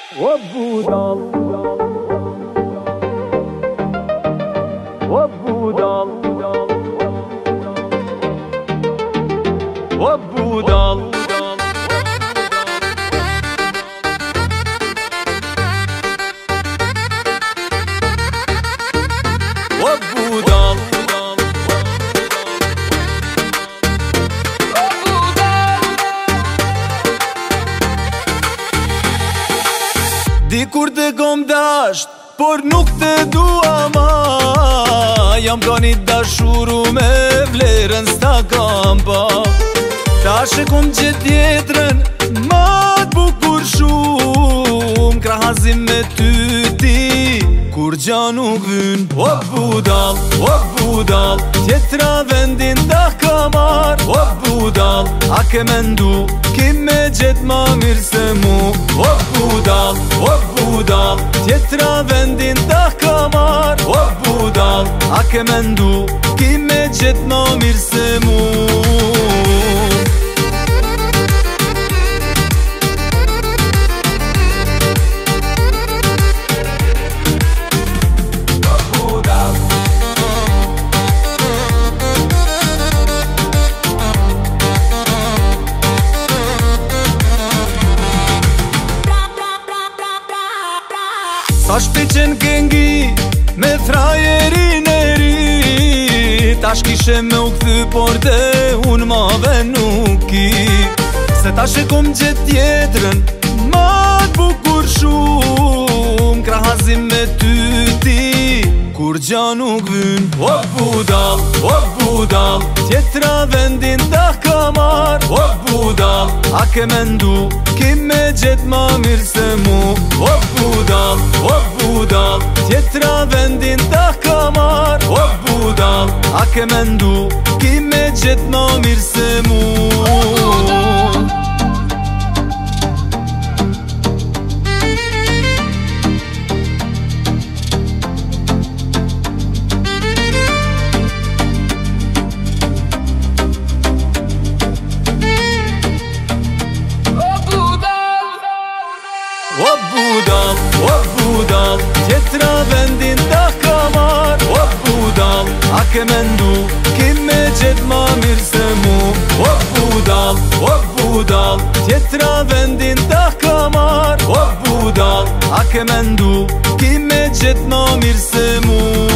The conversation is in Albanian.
وبودال وبودال وبودال وبودال Dikur të kom dasht, por nuk të dua ma. Jam ka një dashuru me vlerën s'ta kam pa. Ta shekom që tjetrën ma t'bukur shumë. Krahazim me ty ti, kur gja nuk vyn. O budal, tjetra vendin ta ka mar. O budal, a ke mendu, ki me gjet ma mirë se mu. O budal, tjetra vendin ta ka mar. O budal, a ke mendu, ki me gjet ma mirë se mu. Sa shpeqen kengi me frajerin e ri. Tash kishe me u këthy por te unë mave nuk ki. Se tash e kom gjet tjetrën ma t'bukur shumë. Krahazim me ty ti, kur gja nuk vyn. O budal, tjetra vendin ta ka mar. O budal, a ke mendu, ki me gjet ma mirë se mu. O budal, tjetra vendin ta ka mar. O budal, a ke mendu, ki me gjet ma mirë se mu. O budal, tjetra vendin ta ka mar. O budal, a ke mendu, ki me gjet ma mirë se mu. O budal, tjetra vendin ta ka mar. O budal, a ke mendu, ki me gjet ma mirë se mu.